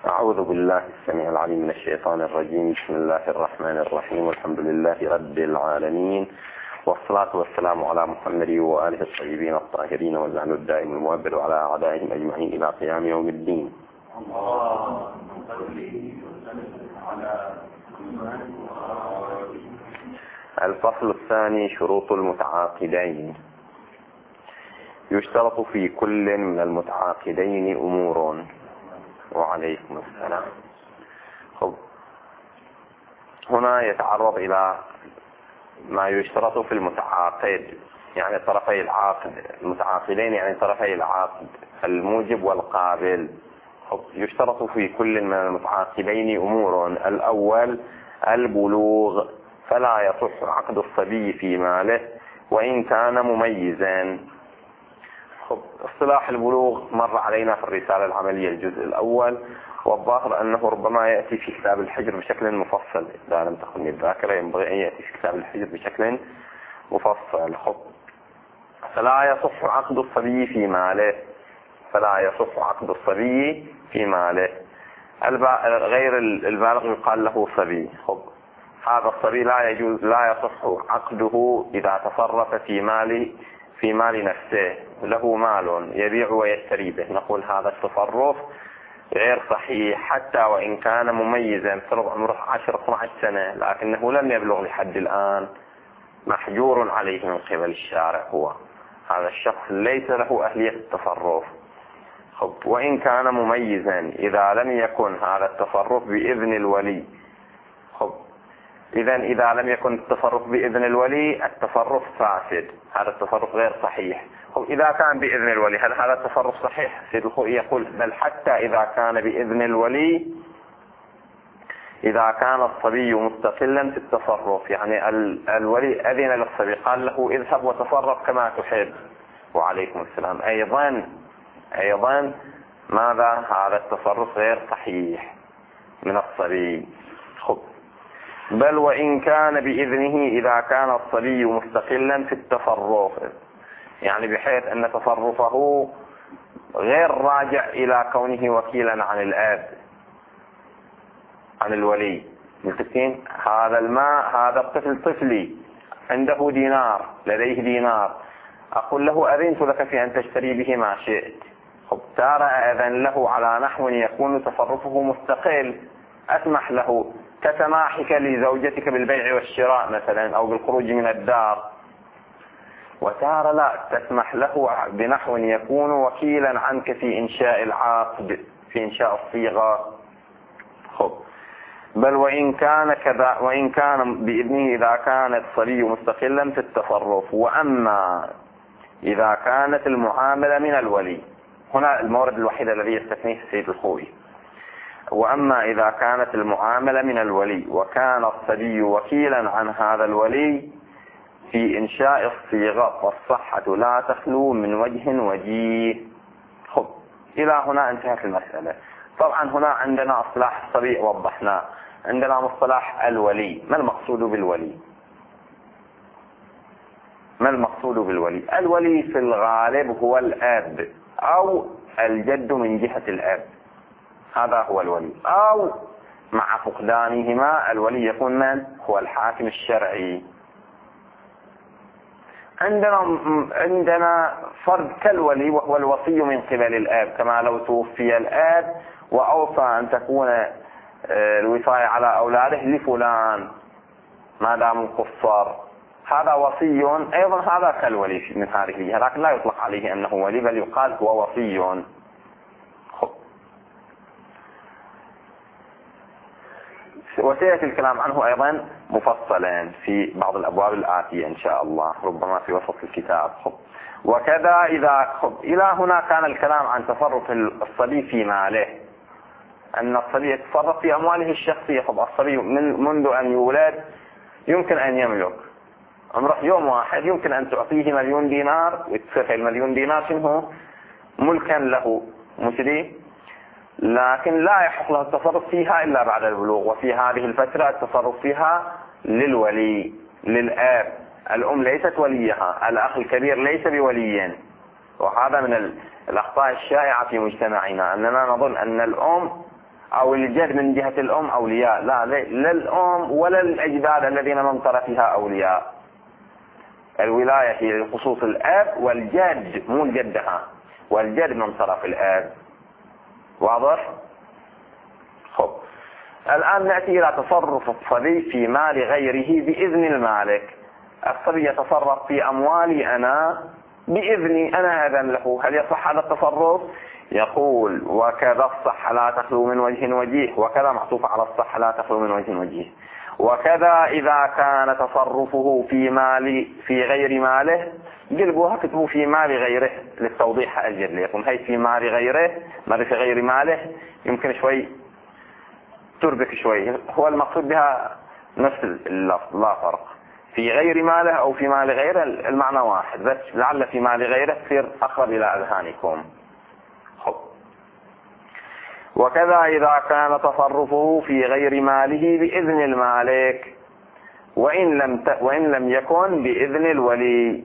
أعوذ بالله السميع العليم من الشيطان الرجيم. بسم الله الرحمن الرحيم، والحمد لله رب العالمين، والصلاة والسلام على محمد وآله الطيبين الطاهرين واللعن الدائم المؤبد وعلى أعدائهم أجمعين إلى قيام يوم الدين. الفصل الثاني: شروط المتعاقدين. يشترط في كل من المتعاقدين أمور. وعليكم السلام. هنا يتعرض إلى ما يشترط في المتعاقد، يعني طرفي العقد، المتعاقدين يعني طرفي العقد الموجب والقابل. يشترط في كل من المتعاقدين أمور: الأول البلوغ، فلا يصح عقد الصبي في ماله وإن كان مميزا. اصطلاح البلوغ مر علينا في الرسالة العملية الجزء الأول، والظاهر أنه ربما يأتي في كتاب الحجر بشكل مفصل. إذا لم تكن الذاكرة ينبغي أن يأتي في كتاب الحجر بشكل مفصل. فلا يصح عقد الصبي في ماله، فلا يصح عقد الصبي في ماله. غير البالغ يقال له صبي. هذا الصبي لا يصح عقده إذا تصرف في مال نفسه، له مال يبيع ويشتري به، نقول هذا التصرف غير صحيح حتى وإن كان مميزا، افترض عمره 10-12 سنة لكنه لم يبلغ لحد الآن، محجور عليه من قبل الشارع. هو هذا الشخص ليس له أهلية التصرف. وإن كان مميزا إذا لم يكن هذا التصرف بإذن الولي. إذا لم يكن التصرف بإذن الولي التصرف فاسد، هذا التصرف غير صحيح. إذا كان بإذن الولي هل هذا التصرف صحيح؟ سيد الخوئي يقول بل حتى إذا كان بإذن الولي، إذا كان الصبي مستقلا في التصرف، يعني الولي أذن للصبي قال له اذهب وتصرف كما تحب. وعليكم السلام. أيضا ماذا؟ هذا التصرف غير صحيح من الصبي. بل وإن كان بإذنه إذا كان الصبي مستقلا في التصرف، يعني بحيث أن تصرفه غير راجع إلى كونه وكيلا عن الأب، عن الولي. متفقين؟ هذا الطفل طفلي عنده دينار، لديه دينار، أقول له أذنت لك في أن تشتري به ما شئت. ترى أذن له على نحو يكون تصرفه مستقل، أسمح له كسماحك لزوجتك بالبيع والشراء مثلا أو بالخروج من الدار، وتارة لا تسمح له بنحو يكون وكيلا عنك في إنشاء العقد، في إنشاء الصيغة. بل وإن كان بإذنه إذا كان الصبي مستقلا في التصرف. وأما إذا كانت المعاملة من الولي، هنا المورد الوحيد الذي يستثنيه السيد الخوئي. وأما إذا كانت المعاملة من الولي وكان الصبي وكيلا عن هذا الولي في إنشاء الصيغة، والصحة لا تخلو من وجيه. إلى هنا انتهت المسألة. طبعا هنا عندنا اصطلاح الصبي وضحناه، عندنا مصطلح الولي. ما المقصود بالولي؟ ما المقصود بالولي؟ الولي في الغالب هو الأب أو الجد من جهة الأب، هذا هو الولي. أو مع فقدانهما الولي يكون من؟ هو الحاكم الشرعي. عندنا فرد كالولي وهو الوصي من قبل الآب، كما لو توفي الآب وأوصى أن تكون الوصاية على أولاده لفلان ما دام قصر، هذا وصي أيضا، هذا كالولي من هذه الجهة، لكن لا يطلق عليه أنه ولي، بل يقال هو وصي. وسيأتي الكلام عنه أيضا مفصلا في بعض الأبواب الآتية إن شاء الله، ربما في وسط الكتاب. وكذا إلى هنا كان الكلام عن تصرف الصبي في ماله، أن الصبي يتصرف في أمواله الشخصية. الصبي منذ أن يولد يمكن أن يملك، عمره يوم واحد يمكن أن تعطيه 1,000,000 دينار وتصير 1,000,000 دينار شنو ملكا له، مشري، لكن لا يحق له التصرف فيها إلا بعد البلوغ. وفي هذه الفترة التصرف فيها للولي، للآب. الأم ليست وليها، الأخ الكبير ليس بولي. وهذا من الأخطاء الشائعة في مجتمعنا، أننا نظن أن الأم أو الجد من جهة الأم أولياء، لا الأم ولا الأجداد الذين من طرفها أولياء. الولاية هي لخصوص الأب والجد، مو الجدها، والجد من طرف الأب. واضح؟ خب الآن نأتي إلى تصرف الصبي في مال غيره بإذن المالك. الصبي يتصرف في أموالي أنا بإذني، أنا أذن له، هل يصح هذا التصرف؟ يقول وكذا الصح لا تخلو من وجه وجيه، وكذا معطوف على الصح لا تخلو من وجه وجيه. وكذا إذا كان تصرفه في غير ماله، قلبوها كتبوا في مال غيره للتوضيح أجل لكم. هي في مال غيره، ما في غير ماله يمكن شوي تربك شوي، هو المقصود بها نفس اللفظ لا فرق. في غير ماله أو في مال غيره المعنى واحد، بس لعل في مال غيره تصير أقرب إلى أذهانكم. خب وكذا إذا كان تصرفه في غير ماله بإذن المالك وإن لم يكن بإذن الولي،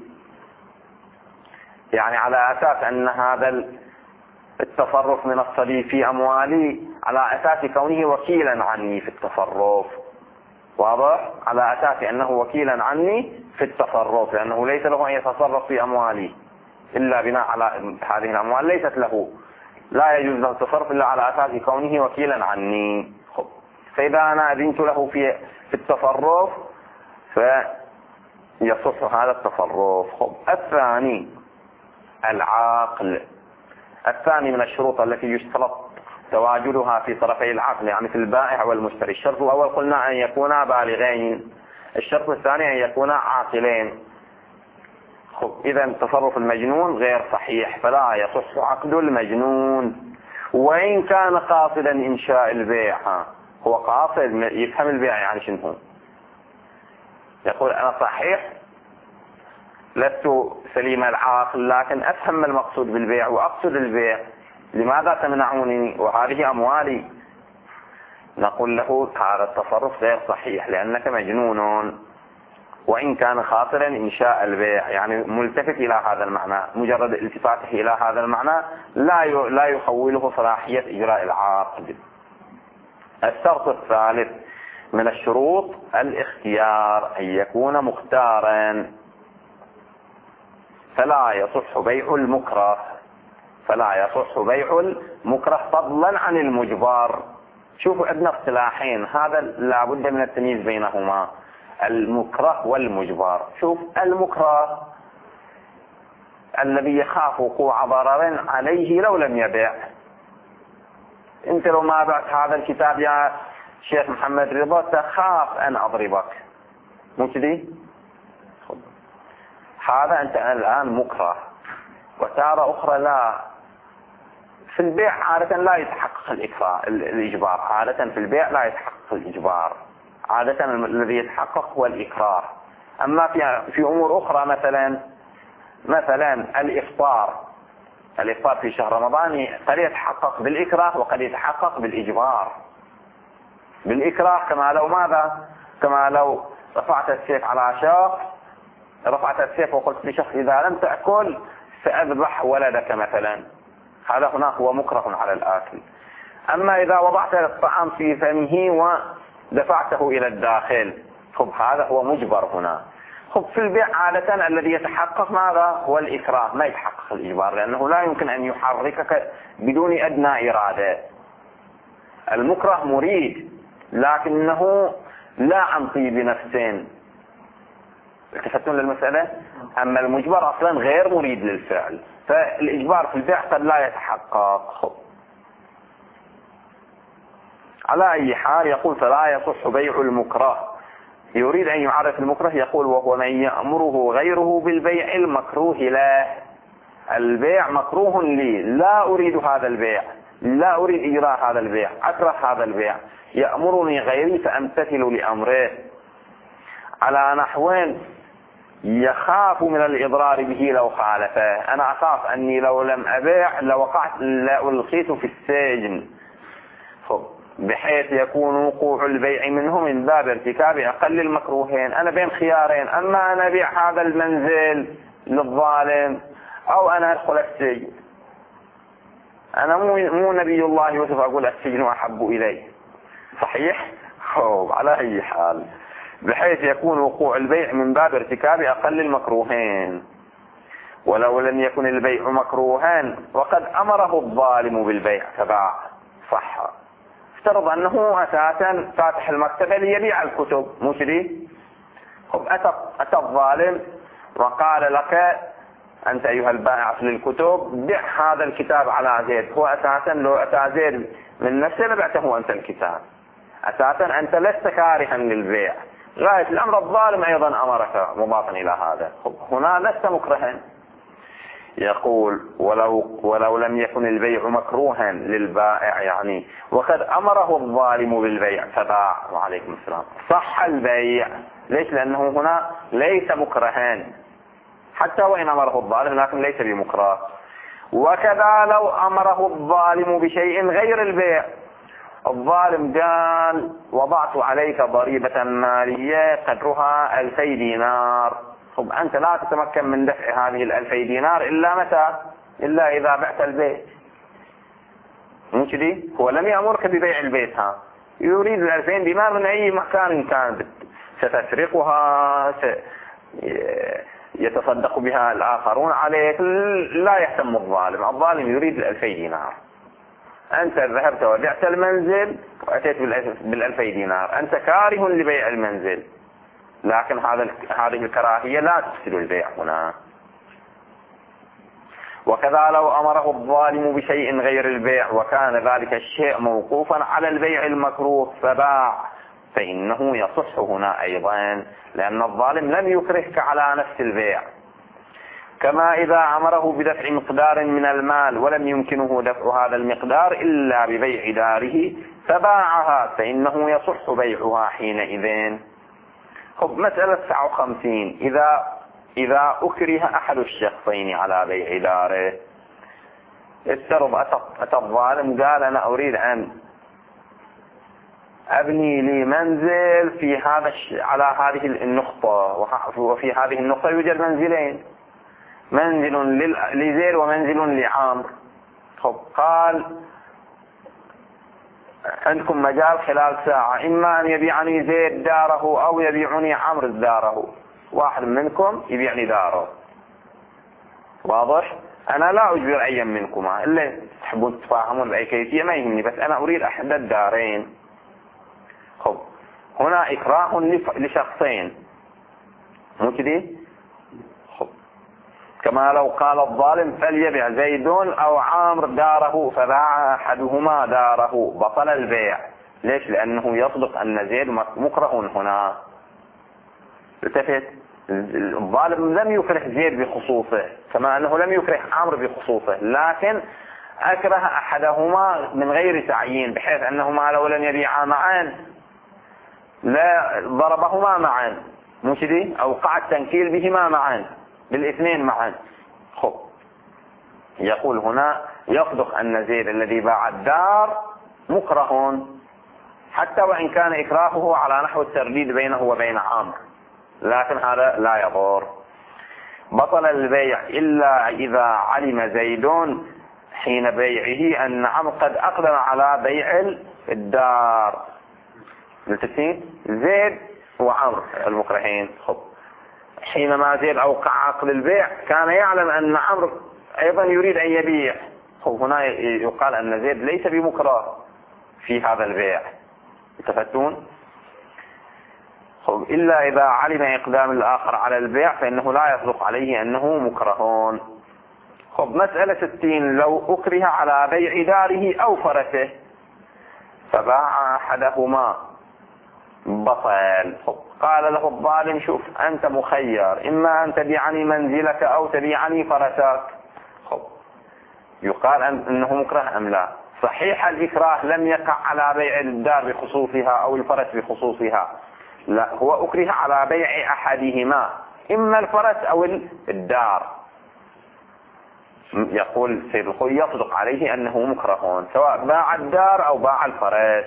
يعني على أساس أن هذا التصرف من الصبي في أموالي على أساس كونه وكيلا عني في التصرف. واضح؟ على أساس أنه وكيلا عني في التصرف، لأنه ليس له أن يتصرف في أموالي إلا بناء على هذه الأموال ليست له، لا يجوز له التصرف إلا على أساس كونه وكيلا عني. خب فإذا أنا أذنت له في التصرف فيصح هذا التصرف. خب الثاني العقل. الثاني من الشروط التي يشترط تواجدها في طرفي العقل، يعني في البائع والمشتري. الشرط الأول قلنا أن يكونا بالغين، الشرط الثاني أن يكونا عاقلين. خب إذا تصرف المجنون غير صحيح، فلا يصح عقد المجنون وإن كان قاصدا إنشاء البيع. هو قاصد يفهم البيع يعني شنو، يقول أنا صحيح لست سليم العاقل لكن أفهم ما المقصود بالبيع وأقصد البيع، لماذا تمنعوني وهذه أموالي؟ نقول له هذا التصرف غير صحيح لأنك مجنون، وإن كان خاطرا إنشاء البيع يعني ملتفت إلى هذا المعنى، مجرد التفاته إلى هذا المعنى لا يخوله صلاحية إجراء العقد. الشرط الثالث من الشروط الاختيار، أن يكون مختارا، فلا يصح بيع المكره، فلا يصح بيع المكره فضلا عن المجبر. شوفوا عندنا اصطلاحين، هذا لابد من التمييز بينهما، المكره والمجبر. شوف المكره الذي يخاف وقوع ضرر عليه لو لم يبيع. انت لو ما بعت هذا الكتاب يا شيخ محمد رضا تخاف ان اضربك، مو كذي؟ هذا انت الان مكره. وتارة اخرى لا، في البيع عادة لا يتحقق الإجبار، عادة في البيع لا يتحقق الإجبار، عادة الذي يتحقق هو الإكراه. أما في أمور أخرى مثلا الإفطار في شهر رمضان قد يتحقق بالإكراه وقد يتحقق بالإجبار. بالإكراه كما لو رفعت السيف على شخص، رفعت السيف وقلت لشخص إذا لم تأكل سأذبح ولدك مثلا، هذا هناك هو مكره على الآكل. أما إذا وضعت الطعام في فمه ودفعته إلى الداخل، خب هذا هو مجبر هنا. خب في البيع عادة الذي يتحقق ماذا؟ هو الإكراه، ما يتحقق الإجبار، لأنه لا يمكن أن يحركك بدون أدنى إرادة. المكره مريد لكنه لا عن طيب نفسين، التفتون للمسألة. أما المجبر أصلا غير مريد للفعل، فالإجبار في البيع قد لا يتحقق. على أي حال يقول فلا يصح بيع المكره. يريد أن يعرف المكره، يقول وهو من يأمره غيره بالبيع المكروه له. البيع مكروه لي، لا أريد هذا البيع، لا أريد إجراء هذا البيع، أكره هذا البيع، يأمرني غيري فأمتثل لأمره، على نحوين يخاف من الإضرار به لو خالفه. أنا أخاف أني لو لم أبيع لألقيت في السجن، بحيث يكون وقوع البيع منه من باب ارتكاب أقل المكروهين. أنا بين خيارين، أما أنا أبيع هذا المنزل للظالم أو أنا أدخل السجن، أنا مو نبي الله يوسف أقول السجن أحب إلي، صحيح؟ على أي حال، بحيث يكون وقوع البيع من باب ارتكاب أقل المكروهين. ولو لم يكن البيع مكروها وقد أمره الظالم بالبيع فباع، صح. افترض أنه أساسا فاتح المكتبة ليبيع الكتب، مو كذي؟ أتى الظالم وقال لك أنت أيها البائع للكتب بيع هذا الكتاب على زيد. هو أساسا لو أتى زيد من نفسه لبعته أنت الكتاب، أساسا أنت لست كارها للبيع. غاية الأمر الظالم أيضا أمرك مضافا إلى هذا، هنا لست مكرها. يقول ولو لم يكن البيع مكروها للبائع يعني وقد أمره الظالم بالبيع فباع، وعليكم السلام، صح البيع. ليش؟ لأنه هنا ليس مكرها حتى وإن أمره الظالم، لكن ليس بمكره. وكذا لو أمره الظالم بشيء غير البيع، الظالم قال وضعت عليك ضريبة مالية قدرها 2000 دينار. طب أنت لا تتمكن من دفع هذه 2000 دينار إلا متى؟ إلا إذا بعت البيت، مو كذي؟ هو لم يأمرك ببيع البيت، يريد 2000 دينار من أي مكان كانت، ستسرقها، يتصدق بها الآخرون عليك، لا يهتم الظالم. الظالم يريد 2000 دينار. أنت ذهبت وبعت المنزل وأتيت 2000 دينار، أنت كاره لبيع المنزل، لكن هذه الكراهية لا تفسد البيع هنا. وكذا لو أمره الظالم بشيء غير البيع وكان ذلك الشيء موقوفا على البيع المكروه فباع، فإنه يصح هنا أيضا، لأن الظالم لم يكرهك على نفس البيع. كما إذا أمره بدفع مقدار من المال ولم يمكنه دفع هذا المقدار إلا ببيع داره فباعها، فإنه يصح بيعها حينئذ. مسألة 59، إذا أكره أحد الشخصين على بيع داره، افترض أتى الظالم قال أنا أريد أن أبني لي منزل في على هذه النقطة، وفي هذه النقطة يوجد منزلين، منزل لزيد ومنزل لعامر. قال عندكم مجال خلال ساعة، إما أن يبيعني زيد داره أو يبيعني عمرو داره، واحد منكم يبيعني داره. واضح؟ أنا لا أجبر أي منكما، إلا تحبون تتفاهمون بأي كيفية ما يهمني، بس أنا أريد أحد الدارين. هنا إكراه لشخصين، مو كذي؟ كما لو قال الظالم فليبيع زيد أو عامر داره فباع أحدهما داره، بطل البيع. ليش؟ لأنه يصدق أن زيد مكره هنا. التفت، الظالم لم يكره زيد بخصوصه كما أنه لم يكره عامر بخصوصه، لكن أكره أحدهما من غير تعيين، بحيث أنهما لو لم يبيعا معا لا ضربهما معا، مو كذي؟ أوقع التنكيل بهما معا، بالاثنين معا. يقول هنا يصدق أن زيد الذي باع الدار مكره، حتى وإن كان إكراهه على نحو الترديد بينه وبين عامر، لكن هذا لا يضر. بطل البيع إلا إذا علم زيد حين بيعه أن عمرو قد أقدم على بيع الدار. زيد وعمرو المكرهين، حينما زيد أوقع عقد البيع كان يعلم أن عمرو أيضا يريد أن يبيع، هنا يقال أن زيد ليس بمكره في هذا البيع. تفتون؟ إلا إذا علم إقدام الآخر على البيع فإنه لا يصدق عليه أنه مكرهون. مسألة 60، لو أكره على بيع داره أو فرسه فباع أحدهما بطل. قال له الظالم شوف أنت مخير، إما أن تبيعني منزلك أو تبيعني فرسك. يقال أنه مكره أم لا؟ صحيح الإكراه لم يقع على بيع الدار بخصوصها أو الفرس بخصوصها، لا، هو أكره على بيع أحدهما، إما الفرس أو الدار. يقول سيد الخوي يصدق عليه أنه مكره سواء باع الدار أو باع الفرس.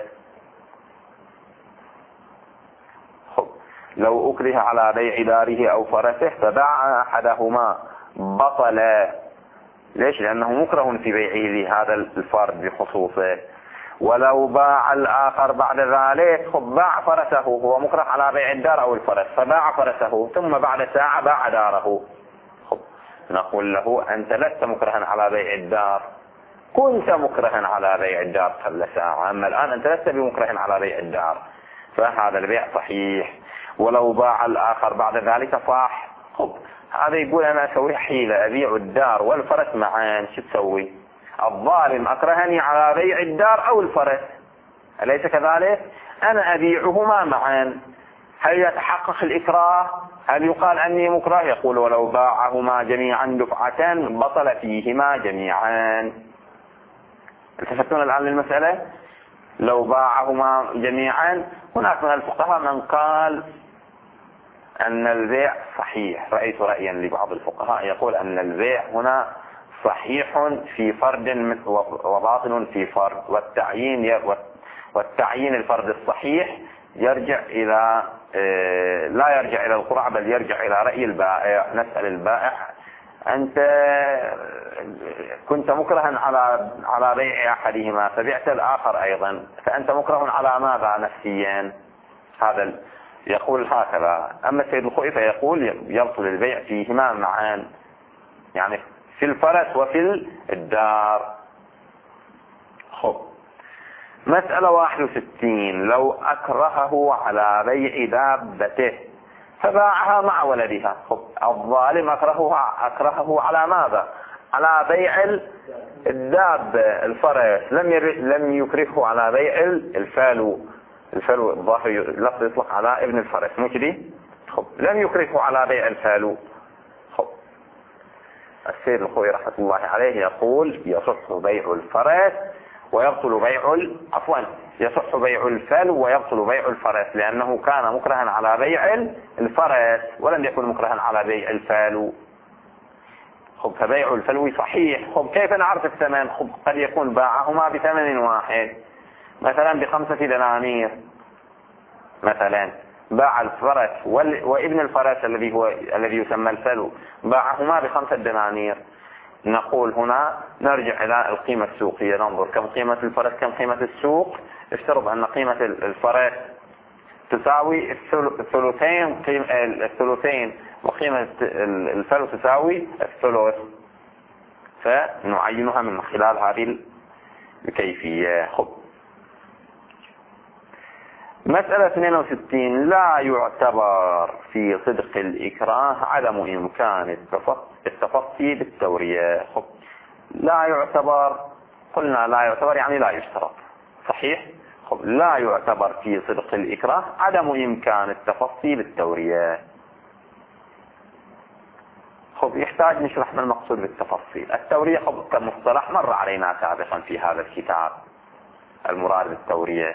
لو أكره على بيع داره أو فرسه فباع أحدهما بطل، ليش؟ لأنه مكره في بيعه لهذا الفرد بخصوصه. ولو باع الآخر بعد ذلك، باع فرسه، هو مكره على بيع الدار أو الفرس، فباع فرسه ثم بعد ساعة باع داره، نقول له أنت لست مكرها على بيع الدار، كنت مكرها على بيع الدار قبل ساعة، أما الآن أنت لست بمكره على بيع الدار، فهذا البيع صحيح. ولو باع الآخر بعد ذلك صح. هذا يقول أنا أسوي حيلة، أبيع الدار والفرس معا، شو تسوي؟ الظالم أكرهني على بيع الدار أو الفرس، أليس كذلك؟ أنا أبيعهما معا، هل يتحقق الإكراه؟ هل يقال أني مكره؟ يقول ولو باعهما جميعا دفعة بطل فيهما جميعا. التفتون الآن للمسألة؟ لو باعهما جميعا، هناك من الفقهاء من قال أن البيع صحيح، رأيت رأيا لبعض الفقهاء يقول أن البيع هنا صحيح في فرد وباطل في فرد، والتعيين الفرد الصحيح يرجع إلى لا يرجع إلى القرعة، بل يرجع إلى رأي البائع. نسأل البائع أنت كنت مكرها على بيع أحدهما فبعت الآخر أيضا، فأنت مكره على ماذا نفسيا؟ هذا يقول هكذا. أما السيد الخوئي فيقول يبطل البيع فيهما معا، يعني في الفرس وفي الدار. مسألة 61. لو أكرهه على بيع دابته فباعها مع ولدها، الظالم أكرهه على ماذا؟ على بيع الدابة الفرس، لم يكرهه على بيع الفالو. الفالو الظاهر لفظ يطلق على ابن الفرس، مو كده؟ لم يكرهه على بيع الفالو. السيد الخوئي رحمة الله عليه يقول يصح بيع الفرس ويبطل يصح بيع الفلو ويبطل بيع الفرس، لأنه كان مكرها على بيع الفرس ولم يكن مكرها على بيع الفلو. فبيع الفلو صحيح. كيف نعرف الثمن؟ قد يكون باعهما بثمن واحد، مثلا ب5 دنانير، مثلا باع الفرس وابن الفرس الذي يسمى الفلو باعهما ب5 دنانير. نقول هنا نرجع إلى القيمة السوقية، ننظر كم قيمة الفرس كم قيمة السوق. افترض أن قيمة الفرس تساوي الثلثين وقيمة الفلو تساوي الثلث، فنعينها من خلال هذه الكيفية. مسألة 62. لا يعتبر في صدق الإكراه عدم إمكان التفصي بالتورية. لا يعتبر، قلنا لا يعتبر يعني لا يشترط، صحيح؟ لا يعتبر في صدق الإكراه عدم إمكان التفصي بالتورية. يحتاج نشرح ما المقصود بالتفصيل. التورية كمصطلح مر علينا سابقا في هذا الكتاب. المراد بالتورية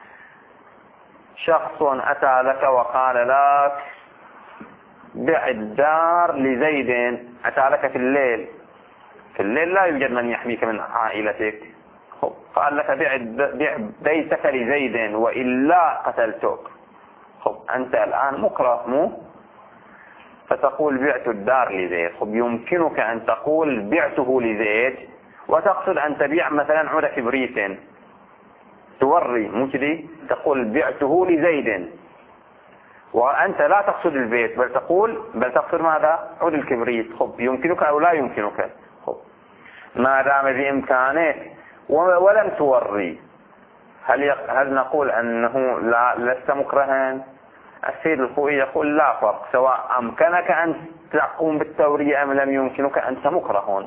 شخص أتى لك وقال لك بع الدار لزيد، أتى لك في الليل لا يوجد من يحميك من عائلتك، قال لك بع بيتك لزيد وإلا قتلتك. أنت الآن مكره، مو فتقول بعت الدار لزيد. يمكنك أن تقول بعته لزيد وتقصد أن تبيع مثلا عود كبريت، توري مو كده، تقول بعته لزيد وأنت لا تقصد البيت بل تقصد ماذا؟ عود الكبريت. يمكنك أو لا يمكنك؟ ما دام بإمكانك ولم توري، هل نقول أنه لست مكرها؟ السيد الخوئي يقول لا فرق، سواء أمكنك أن تقوم بالتورية أم لم يمكنك، أنت مكره.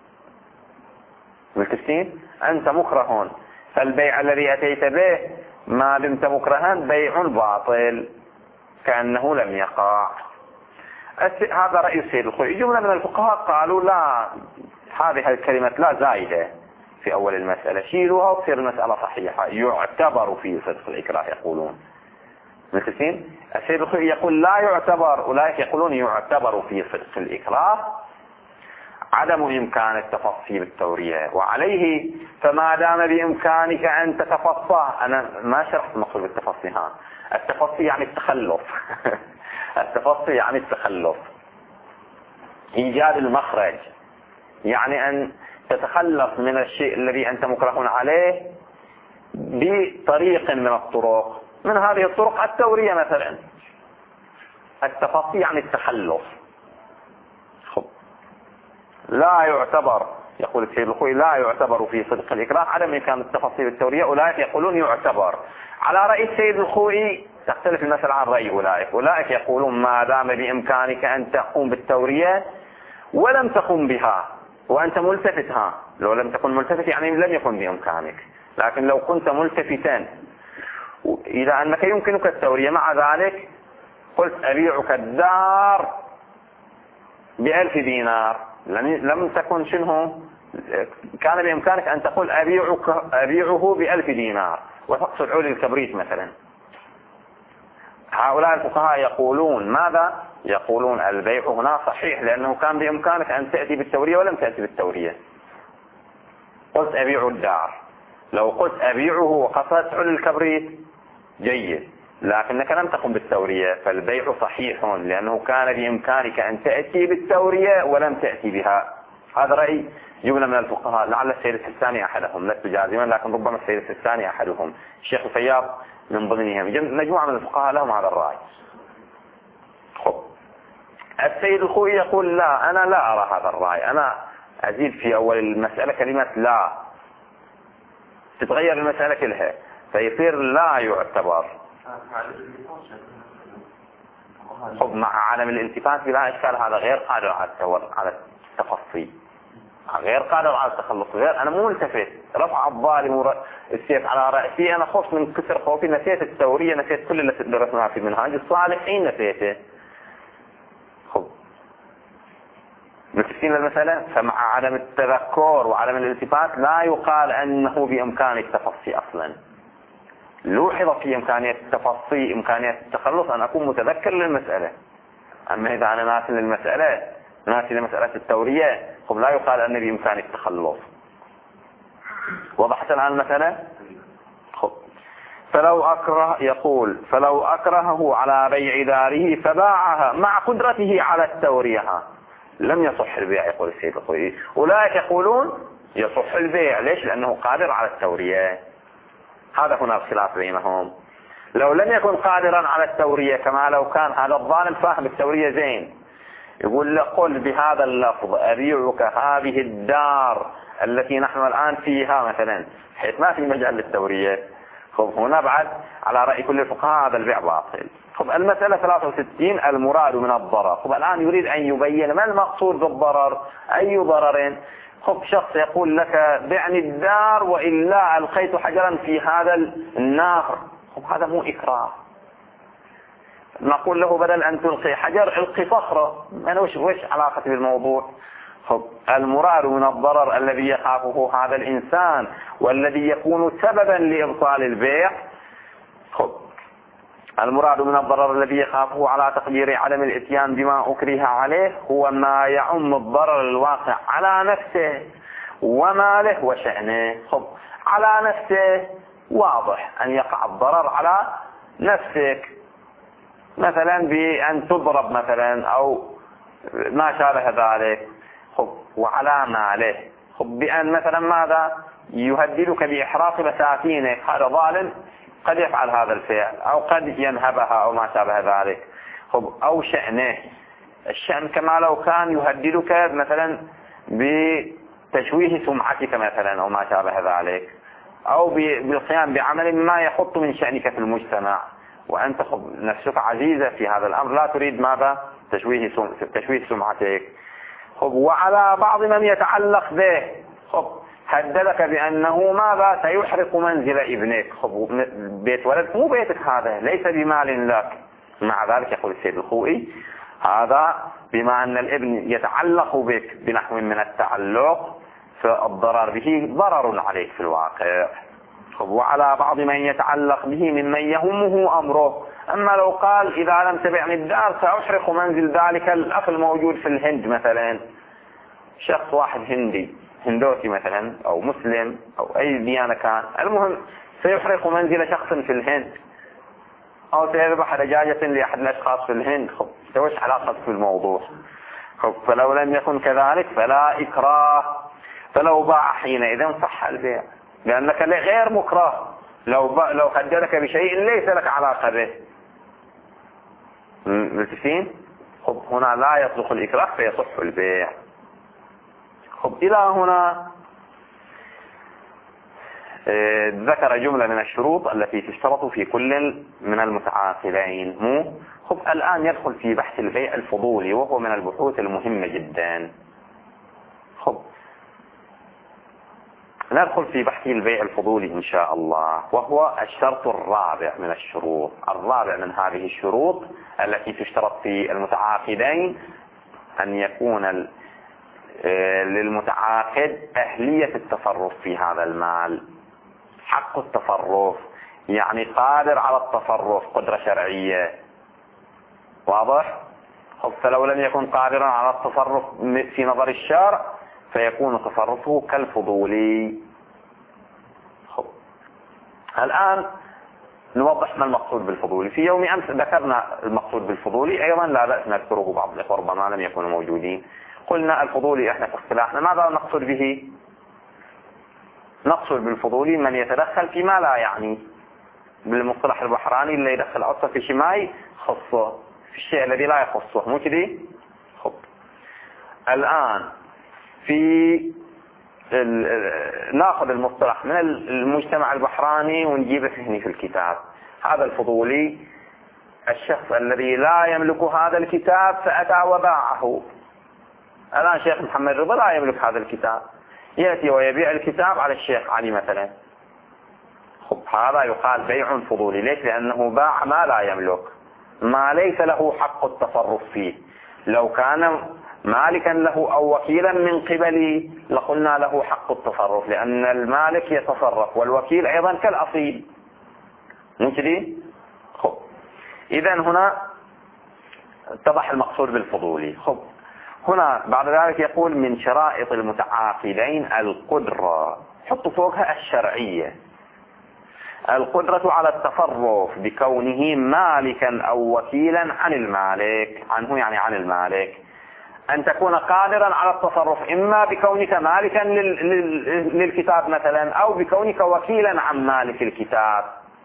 بالتفسير أنت مكره، فالبيع الذي أتيت به ما دمت مكرها بيع باطل كأنه لم يقع. هذا رأي السيد الخوئي. جملة من الفقهاء قالوا لا، هذه الكلمة لا زائدة في أول المسألة، شيلوها وتصير المسألة صحيحة. يعتبر في صدق الإكراه يقولون. مثلين السيد الخوئي يقول لا يعتبر، أولئك يقولون يعتبر في صدق الإكراه عدم إمكان التفصي بالتورية. وعليه فما دام بإمكانك أن تتفصى، أنا ما شرحت المقصود بالتفصي. التفصي يعني التخلف التفصي يعني التخلف، إيجاد المخرج. يعني أن تتخلص من الشيء الذي أنت مكره عليه بطريق من الطرق. من هذه الطرق التورية مثلا. التفصيل عن التخلص. لا يعتبر، يقول السيد الخوئي، لا يعتبر في صدق الإكراه عدم إمكان التفصيل التورية. أولئك يقولون يعتبر. على رأي السيد الخوئي تختلف المسألة عن رأي أولئك يقولون ما دام بإمكانك أن تقوم بالتورية ولم تقوم بها وأنت ملتفتها، لو لم تكن ملتفت يعني لم يكن بإمكانك، لكن لو كنت ملتفتا إلى أنك يمكنك التورية مع ذلك قلت أبيعك الدار ب1000 دينار، لم تكن شنه، كان بإمكانك أن تقول أبيعه ب1000 دينار وتقصد عول الكبريت مثلا. هؤلاء الفقهاء يقولون ماذا؟ يقولون البيع هنا صحيح لأنه كان بإمكانك أن تأتي بالتورية ولم تأتي بالتورية. قلت أبيع الدار، لو قلت أبيعه وقصدت عول الكبريت جيد، لكنك لم تقم بالتورية، فالبيع صحيح لأنه كان بإمكانك أن تأتي بالتورية ولم تأتي بها. هذا رأي جملة من الفقهاء، لعل السيد السيستاني أحدهم، لست جازما لكن ربما السيد السيستاني أحدهم، الشيخ الفياض من ضمنهم، مجموعة من الفقهاء لهم هذا الرأي. السيد الخوئي يقول لا، أنا لا أرى هذا الرأي، أنا أزيد في أول المسألة كلمة لا، تتغير المسألة كلها فيصير لا يعتبر. مع عدم الالتفات بلا إشكال، هذا غير قادر على التفصيل، غير قادر على التخلص، غير أنا مو ملتفت، رفع الظالم السيف على رأسي، أنا خفت من كسر خوفي، نسيت التورية، نسيت كل اللي درسناه في منهاج الصالحين نسيته. متفقين المسألة؟ فمع عدم التذكر وعدم الالتفات لا يقال أنه بإمكان التفصي أصلا. لوحظ في إمكانية التفصي، إمكانية التخلص، أن أكون متذكر للمسألة. أما إذا أنا ناسي للمسألة، ناسي لمسألة التورية، لا يقال أن بإمكان التخلص. وضحت الآن المسألة؟ فلو أكره، يقول فلو أكرهه على بيع داره فباعها مع قدرته على التورية لم يصح البيع، يقول السيد الخوئي. أولئك يقولون يصح البيع، ليش؟ لأنه قادر على التورية. هذا هنا الخلاف بينهم. لو لم يكن قادرا على التورية، كما لو كان هذا الظالم فاهم التورية زين، يقول له قل بهذا اللفظ أبيعك هذه الدار التي نحن الآن فيها مثلا، حيث ما في مجال للتورية. هنا بعد على رأي كل الفقهاء هذا البيع باطل. المسألة 63 المراد من الضرر. الآن يريد أن يبين ما المقصود بالضرر، أي ضرر. شخص يقول لك بعني الدار وإلا ألقيت حجرا في هذا النهر، هذا مو إكراه. نقول له بدل أن تلقي حجر القي صخرة، أنا وش علاقتي بالموضوع؟ المراد من الضرر الذي يخافه هذا الإنسان والذي يكون سببا لإبطال البيع. المراد من الضرر الذي يخافه على تقدير عدم الاتيان بما أكره عليه هو ما يعم الضرر الواقع على نفسه وماله وشأنه. على نفسه واضح أن يقع الضرر على نفسك، مثلا بأن تضرب مثلا أو ما شابه ذلك. وعلى ماله بأن مثلا ماذا يهددك بإحراق بساتينك، هذا ظالم قد يفعل هذا الفعل أو قد ينهبها أو ما شابه ذلك. أو شأنه، الشأن كما لو كان يهددك مثلا بتشويه سمعتك مثلا أو ما شابه ذلك، أو بالقيام بعمل ما يحط من شأنك في المجتمع، وأنت نفسك عزيزة في هذا الأمر، لا تريد ماذا تشويه سمعتك. وعلى بعض من يتعلق به، هددك بأنه ماذا سيحرق منزل ابنك. بيت ولد مو بيتك، هذا ليس بمال لك. مع ذلك يقول السيد الخوئي هذا بما أن الابن يتعلق بك بنحو من التعلق، فالضرر به ضرر عليك في الواقع. وعلى بعض من يتعلق به ممن يهمه أمره. أما لو قال إذا لم تبعني الدار سأحرق منزل ذلك الأخ الموجود في الهند مثلا، شخص واحد هندوسي مثلا أو مسلم أو أي ديانة كان، المهم سيحرق منزل شخص في الهند أو سيذبح دجاجة لأحد الأشخاص في الهند. وش علاقة في الموضوع؟ فلو لم يكن كذلك فلا إكراه، فلو باع حينئذ صح البيع لأنك غير مكره، لو خدرك بشيء ليس لك علاقة به. متفقين؟ هنا لا يصلح الإكراه فيصح البيع. إلى هنا ذكر جملة من الشروط التي تشترط في كل من المتعاقدين. الآن يدخل في بحث البيع الفضولي، وهو من البحوث المهمة جدا. ندخل في بحث البيع الفضولي إن شاء الله، وهو الشرط الرابع من الشروط. الرابع من هذه الشروط التي تشترط في المتعاقدين أن يكون للمتعاقد أهلية التصرف في هذا المال، حق التصرف، يعني قادر على التصرف، قدرة شرعية. واضح؟ فلو لم يكن قادرا على التصرف في نظر الشرع فيكون تصرفه كالفضولي. الآن نوضح ما المقصود بالفضولي. في يوم أمس ذكرنا المقصود بالفضولي، أيضا لا بأس نذكره، بعض الإخوة ربما لم يكونوا موجودين. قلنا الفضولي احنا في اصطلاحنا ماذا نقصد به؟ نقصد بالفضولي من يتدخل فيما لا يعني، بالمصطلح البحراني اللي يدخل عصا في شماي خصه في الشيء الذي لا يخصه، مو كذي؟ الآن ناخذ المصطلح من المجتمع البحراني ونجيبه هنا في الكتاب. هذا الفضولي الشخص الذي لا يملك هذا الكتاب فأتى وباعه. الآن شيخ محمد رضا لا يملك هذا الكتاب، يأتي ويبيع الكتاب على الشيخ علي مثلا. هذا يقال بيع فضولي. ليش؟ لأنه باع ما لا يملك، ما ليس له حق التصرف فيه. لو كان مالكا له أو وكيلا من قبلي لقلنا له حق التصرف، لأن المالك يتصرف والوكيل أيضا كالأصيل، مو كذي؟ إذا هنا اتضح المقصود بالفضولي. هنا بعد ذلك يقول من شرائط المتعاقدين القدرة، حط فوقها الشرعية، القدرة على التصرف بكونه مالكا أو وكيلا عن المالك، عنه يعني عن المالك، أن تكون قادرا على التصرف إما بكونك مالكا للكتاب مثلا، أو بكونك وكيلا عن مالك الكتاب.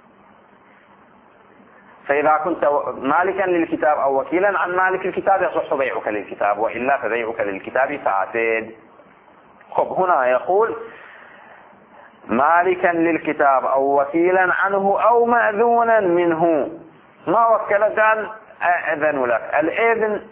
فإذا كنت مالكا للكتاب أو وكيلا عن مالك الكتاب يصح بيعك للكتاب، وإلا فبيعك للكتاب فاسد. هنا يقول مالكا للكتاب أو وكيلا عنه أو مأذونا منه. ما وكل قال أذن لك. الإذن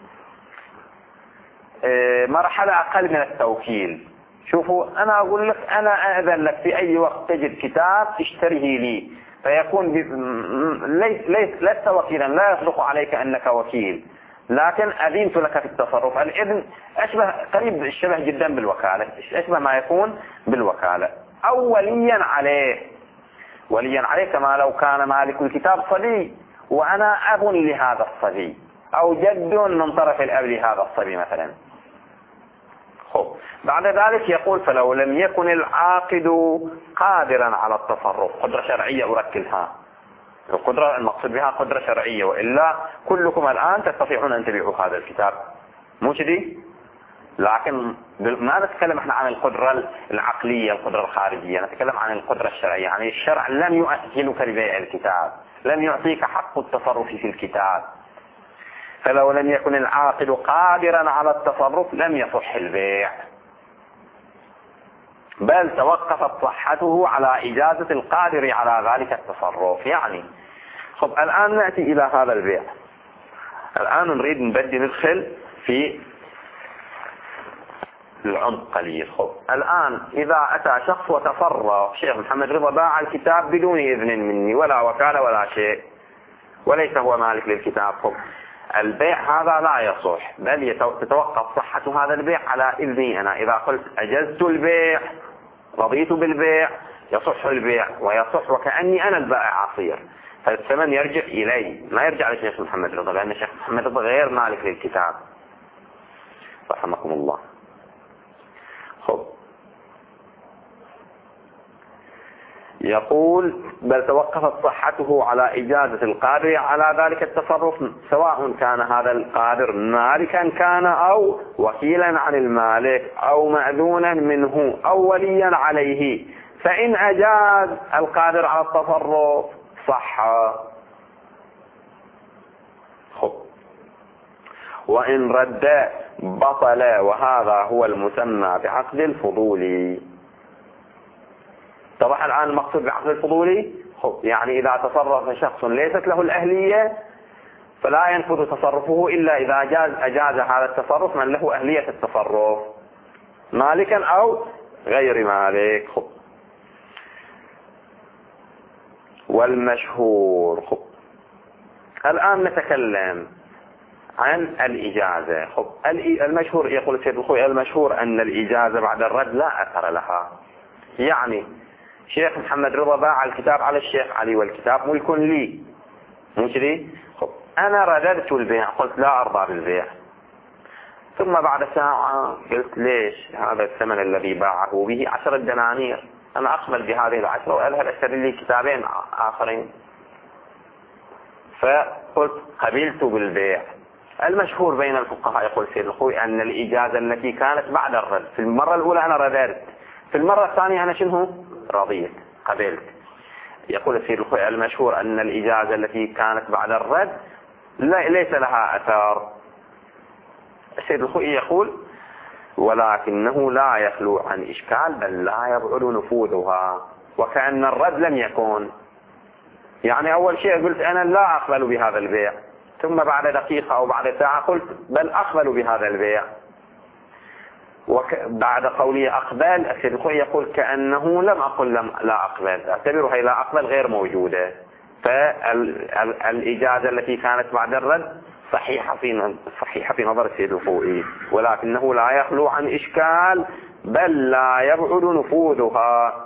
مرحلة أقل من التوكيل. شوفوا، أنا أقول لك أنا أذن لك في أي وقت تجد كتاب تشتريه لي، فيكون لست وكيلا، لا يصدق عليك أنك وكيل، لكن أذنت لك في التصرف. الإذن أشبه قريب الشبه جدا بالوكالة، أشبه ما يكون بالوكالة. أو وليا عليه، وليا عليه كما لو كان مالك الكتاب صبي وأنا أب لهذا الصبي، أو جد من طرف الأب لهذا الصبي مثلا. بعد ذلك يقول فلو لم يكن العاقد قادرا على التصرف، قدرة شرعية أركزها، القدرة المقصود بها قدرة شرعية، وإلا كلكم الآن تستطيعون أن تبيعوا هذا الكتاب، مو كذي؟ لكن ما نتكلم احنا عن القدرة العقلية، القدرة الخارجية، نتكلم عن القدرة الشرعية. يعني الشرع لم يؤهلك لبيع الكتاب، لم يعطيك حق التصرف في الكتاب. فلو لم يكن العاقد قادرا على التصرف لم يصح البيع، بل توقفت صحته على إجازة القادر على ذلك التصرف. يعني الآن نأتي إلى هذا البيع. الآن نريد ندخل في العمق قليل. الآن إذا أتى شخص وتصرف، شيخ محمد رضا باع الكتاب بدون إذن مني ولا وكالة ولا شيء، وليس هو مالك للكتاب، البيع هذا لا يصح، بل تتوقف صحة هذا البيع على إذني أنا. إذا قلت أجزت البيع، رضيت بالبيع، يصح البيع ويصح وكأني أنا البائع عصير، فالثمن يرجع إلي، ما يرجع لشيخ محمد رضا، لأن الشيخ محمد رضا غير مالك للكتاب رحمكم الله. يقول بل توقفت صحته على إجازة القادر على ذلك التصرف، سواء كان هذا القادر مالكا كان أو وكيلا عن المالك أو مأذونا منه أو وليا عليه، فإن أجاز القادر على التصرف صح، وإن رد بطل، وهذا هو المسمى بعقد الفضولي. طبعا الآن المقصود بعقد الفضولي يعني إذا تصرف شخص ليست له الأهلية فلا ينفذ تصرفه إلا إذا أجاز هذا التصرف من له أهلية التصرف مالكا أو غير مالك. والمشهور، الآن نتكلم عن الإجازة. المشهور يقول السيد الخوئي المشهور أن الإجازة بعد الرد لا أثر لها. يعني شيخ محمد رضا باع الكتاب على الشيخ علي والكتاب ملك لي، مش لي، أنا رددت البيع، قلت لا أرضى بالبيع، ثم بعد ساعة قلت ليش هذا الثمن الذي باعه به 10 دنانير، أنا أقبل بهذه 10 وأذهب أشتري لي كتابين آخرين، فقلت قبلت بالبيع. المشهور بين الفقهاء يقول سيد الخوئي أن الإجازة التي كانت بعد الرد، في المرة الأولى أنا رددت، في المرة الثانية أنا شنو رضيت قبلت. يقول السيد الخوئي المشهور أن الإجازة التي كانت بعد الرد ليس لها أثار. السيد الخوئي يقول ولكنه لا يخلو عن إشكال بل لا يبعد نفوذها، وكأن الرد لم يكن. يعني أول شيء قلت أنا لا أقبل بهذا البيع، ثم بعد دقيقة أو بعد ساعة قلت بل أقبل بهذا البيع، وبعد قولي أقبل السيد الخوئي يقول كأنه لم أقل لا أقبل، أعتبرها لا أقبل غير موجودة. فالإجازة التي كانت بعد الرد صحيحة في نظر السيد الخوئي، ولكنه لا يخلو عن إشكال بل لا يبعد نفوذها.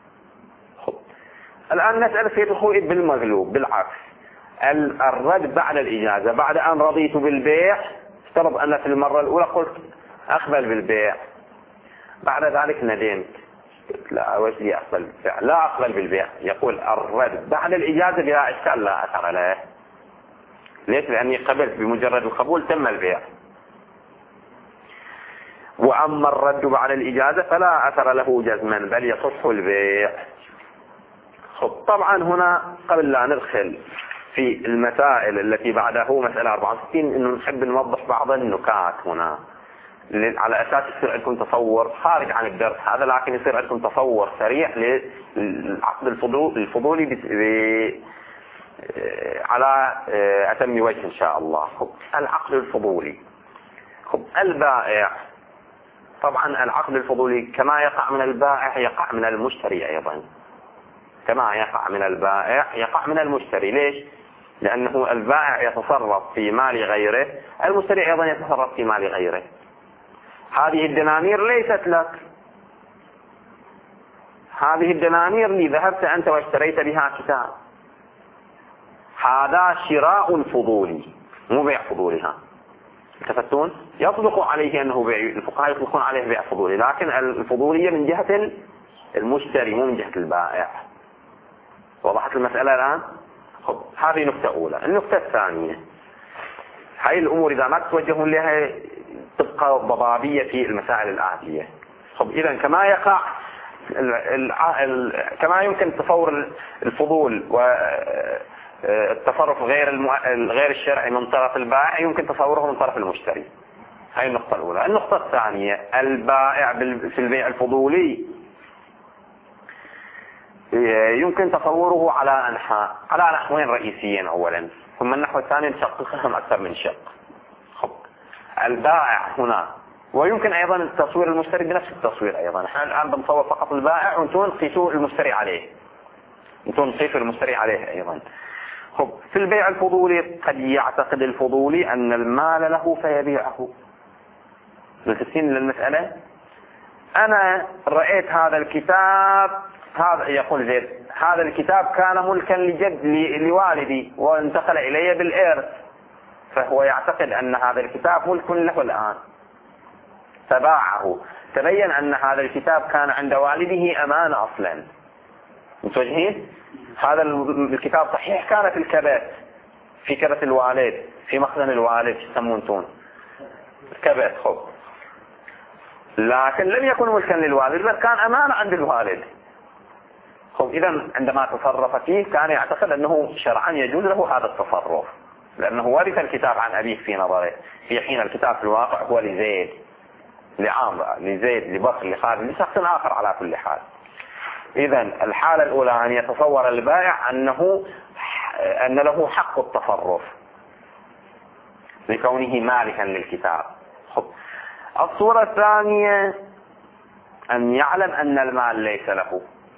الآن نسأل السيد الخوئي بالمغلوب بالعكس، الرد بعد الإجازة بعد أن رضيت بالبيع، افترض أن في المرة الأولى قلت أقبل بالبيع، بعد ذلك ندمت لا وش لي أقبل بالبيع، لا أقبل بالبيع، يقول الرد بعد الإجازة بلا إشكال لا أثر له. ليش؟ لأني قبلت، بمجرد القبول تم البيع. وأما الرد بعد الإجازة فلا أثر له جزما بل يصح البيع. طبعا هنا قبل لا ندخل في المسائل التي بعده مسألة 64 إنه نحب نوضح بعض النكات هنا على أساس يصير عندكم تصور خارج عن الدرس هذا، لكن يصير عندكم تصور سريع للعقد الفضولي على أتم وجه إن شاء الله. العقد الفضولي، البائع، طبعا العقد الفضولي كما يقع من البائع يقع من المشتري أيضا، كما يقع من البائع يقع من المشتري. ليش؟ لأنه البائع يتصرف في مال غيره، المشتري أيضا يتصرف في مال غيره. هذه الدنانير ليست لك، هذه الدنانير لي، ذهبت أنت واشتريت بها كتاب، هذا شراء فضولي مو بيع فضولي. تفتون يطلق عليه أنه بيع، الفقهاء يطلقون عليه بيع فضولي، لكن الفضولية من جهة المشتري مو من جهة البائع. وضحت المسألة الآن؟ هذه نقطة أولى. النقطة الثانية، هاي الأمور إذا ما توجهون لها تبقى ضبابية في المسائل الآتية. إذا كما يقع كما يمكن تصور الفضول والتصرف غير الشرعي من طرف البائع يمكن تصوره من طرف المشتري. هاي النقطة الأولى. النقطة الثانية، البائع في البيع الفضولي يمكن تصوره على أنحاء، على نحوين رئيسيين أولا، ثم النحو الثاني نشققهم أكثر من شق. البائع هنا، ويمكن أيضا تصوير المشتري بنفس التصوير أيضا. احنا الآن بنصور فقط البائع وانتم نقيسوا المشتري عليه، انتم نقيسوا المشتري عليه أيضا. في البيع الفضولي قد يعتقد الفضولي أن المال له فيبيعه. متفقين للمسألة؟ أنا رأيت هذا الكتاب، هذا يقول زيد هذا الكتاب كان ملكا لوالدي وانتقل إلي بالإرث، فهو يعتقد أن هذا الكتاب ملك له الآن، فباعه. تبين أن هذا الكتاب كان عند والده أمانة أصلا، متوجهين؟ هذا الكتاب صحيح كان في الكبت، في كبت الوالد، في مخزن الوالد يسمونه الكبت، خب، لكن لم يكن ملكا للوالد بل كان أمانة عند الوالد. خب، إذا عندما تصرف فيه كان يعتقد أنه شرعا يجوز له هذا التصرف، لأنه ورث الكتاب عن أبيه في نظره، في حين الكتاب في الواقع هو لزيد، لعامر، لزيد، لبكر، لخالد، لشخص آخر على كل حال. إذا الحالة الأولى أن يتصور البائع أن له حق التصرف لكونه مالكا للكتاب. خب. الصورة الثانية أن يعلم أن المال ليس له.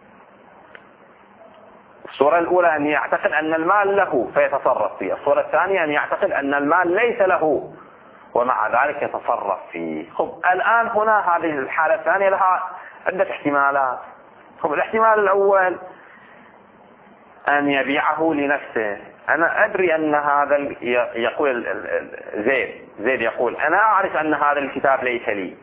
الصورة الأولى أن يعتقد أن المال له فيتصرف فيه. الصورة الثانية أن يعتقد أن المال ليس له ومع ذلك يتصرف فيه. خب، الآن هنا هذه الحالة الثانية لها عدة احتمالات. خب، الاحتمال الأول أن يبيعه لنفسه. أنا أدري أن هذا يقول زيد يقول أنا أعرف أن هذا الكتاب ليس لي